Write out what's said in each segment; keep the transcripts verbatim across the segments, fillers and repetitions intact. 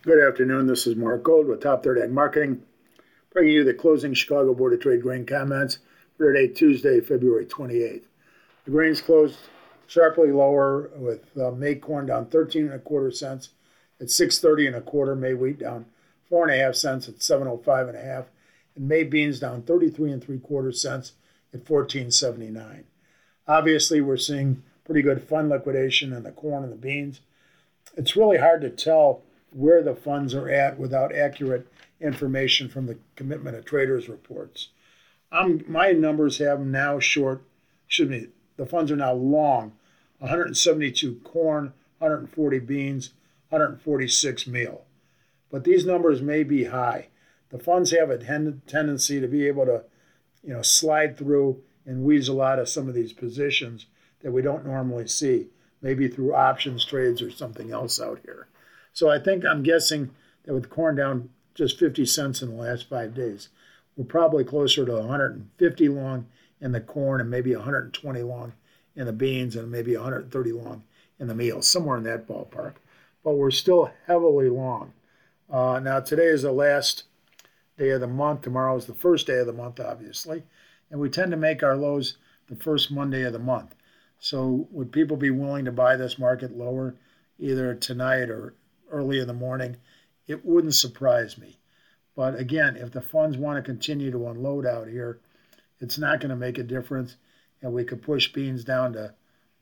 Good afternoon. This is Mark Gold with Top Third Ag Marketing, bringing you the closing Chicago Board of Trade grain comments for today, Tuesday, February twenty-eighth. The grains closed sharply lower, with uh, May corn down thirteen and a quarter cents at six thirty and a quarter. May wheat down four and a half cents at seven oh five and a half, and May beans down thirty-three and three quarter cents at fourteen seventy-nine. Obviously, we're seeing pretty good fund liquidation in the corn and the beans. It's really hard to tell where the funds are at without accurate information from the Commitment of Traders reports. Um, my numbers have them now short, excuse me, the funds are now long one hundred seventy-two corn, one hundred forty beans, one hundred forty-six meal. But these numbers may be high. The funds have a ten- tendency to be able to, you know, slide through and weasel out of some of these positions that we don't normally see, maybe through options trades or something else out here. So I think I'm guessing that with corn down just fifty cents in the last five days, we're probably closer to one hundred fifty long in the corn and maybe one hundred twenty long in the beans and maybe one hundred thirty long in the meal, somewhere in that ballpark. But we're still heavily long. Uh, now, today is the last day of the month. Tomorrow is the first day of the month, obviously. And we tend to make our lows the first Monday of the month. So would people be willing to buy this market lower either tonight or early in the morning? It wouldn't surprise me. But again, if the funds want to continue to unload out here, it's not going to make a difference. And we could push beans down to,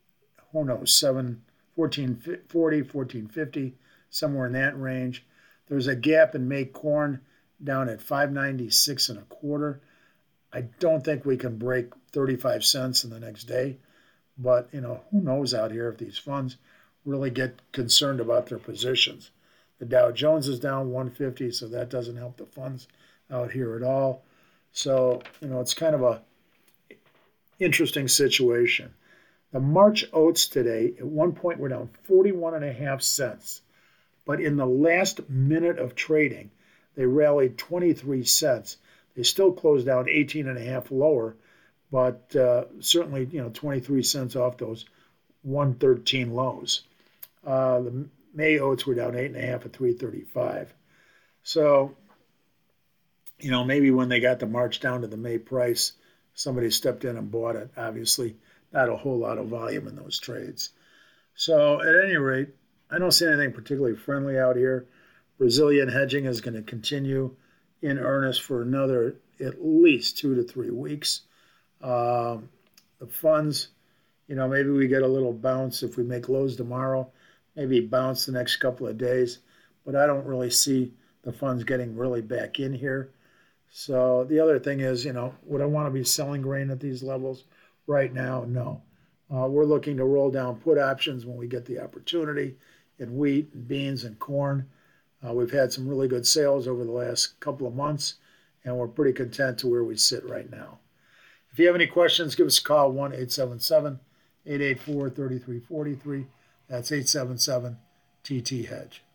who knows, seven, fourteen forty, fourteen fifty, somewhere in that range. There's a gap in May corn down at five ninety-six and a quarter. I don't think we can break thirty-five cents in the next day. But, you know, who knows out here if these funds really get concerned about their positions. The Dow Jones is down one fifty, so that doesn't help the funds out here at all. So, you know, it's kind of a interesting situation. The March oats today, at one point, were down forty-one and a half cents. But in the last minute of trading, they rallied twenty-three cents. They still closed down eighteen and a half lower, but uh, certainly, you know, twenty-three cents off those one thirteen lows. Uh, the May oats were down eight and a half at three thirty-five. So, you know, maybe when they got the March down to the May price, somebody stepped in and bought it. Obviously, not a whole lot of volume in those trades. So, at any rate, I don't see anything particularly friendly out here. Brazilian hedging is going to continue in earnest for another at least two to three weeks. Um, the funds, you know, maybe we get a little bounce if we make lows tomorrow, maybe bounce the next couple of days, but I don't really see the funds getting really back in here. So the other thing is, you know, would I want to be selling grain at these levels right now? No. Uh, we're looking to roll down put options when we get the opportunity in wheat and beans and corn. Uh, we've had some really good sales over the last couple of months, and we're pretty content to where we sit right now. If you have any questions, give us a call, one eight seven seven, eight eight four, three three four three. That's eight seven seven T T Hedge.